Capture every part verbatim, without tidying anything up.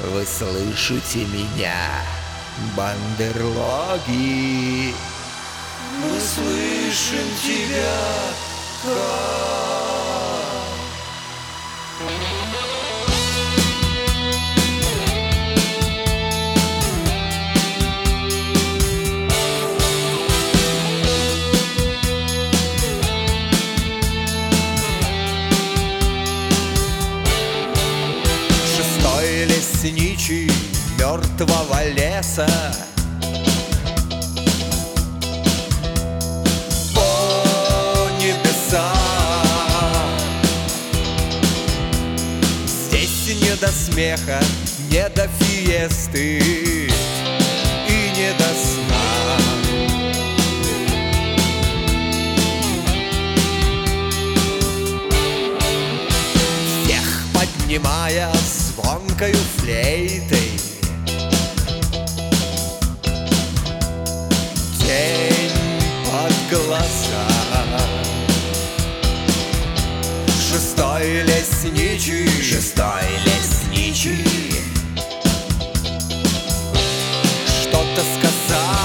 вы слышите меня, бандерлоги? Мы слышим тебя, как... Лесничий мертвого леса по небесам. Здесь не до смеха, не до фиесты и не до сна. Всех поднимая звонкою флейтой, тень под глаза. Шестой лесничий, шестой лесничий что-то сказал.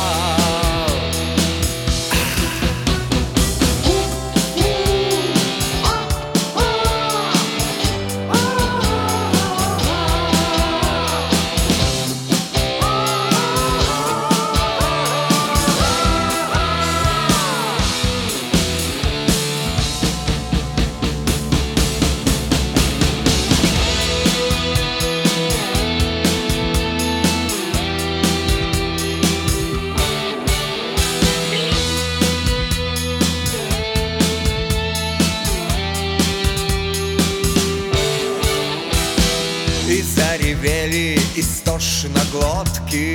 И заревели истошно глотки.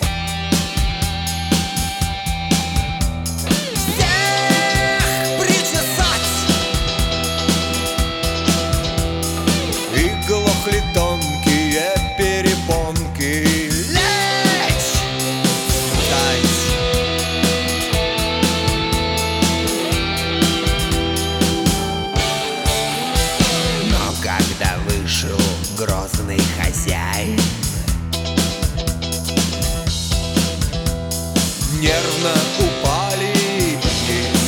Всех причесать! И глохли тонкие перепонки. Лечь! Встать! Но когда вышел грозный хозяин, нервно упали вниз.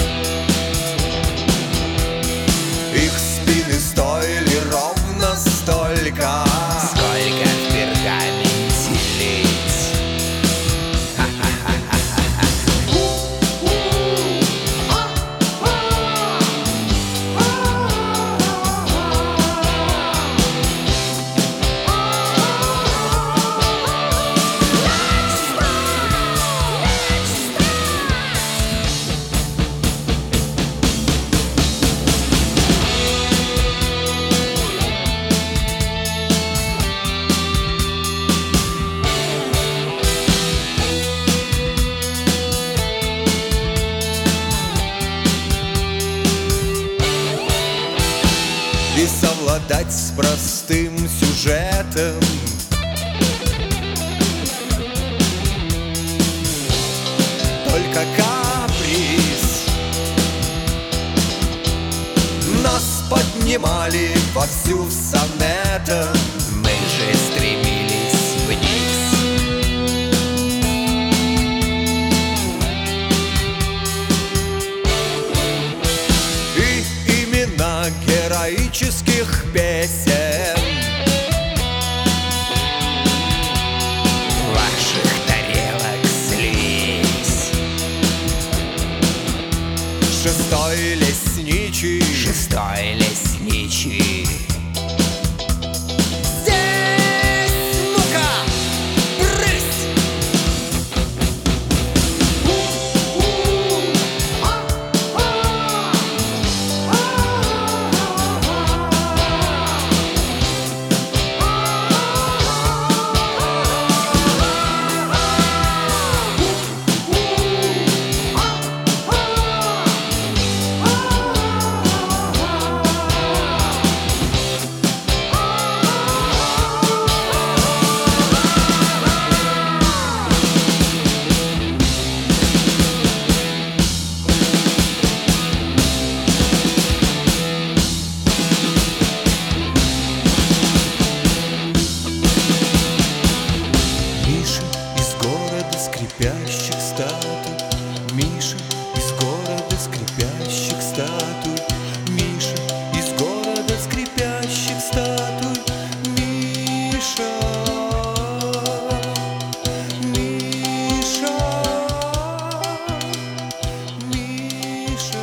Их спины стоили ровно столько, сколько в пергаменте лиц. И совладать с простым сюжетом только каприз. Нас поднимали вовсю сонетом, мы же стремились вниз. И имена героических песен ваших тарелок слились. Шестой лесничий, шестой лесничий. Здесь, ну-ка, брысь! скрипящих статуй, Миша из города скрипящих статуй, Миша, Миша, Миша.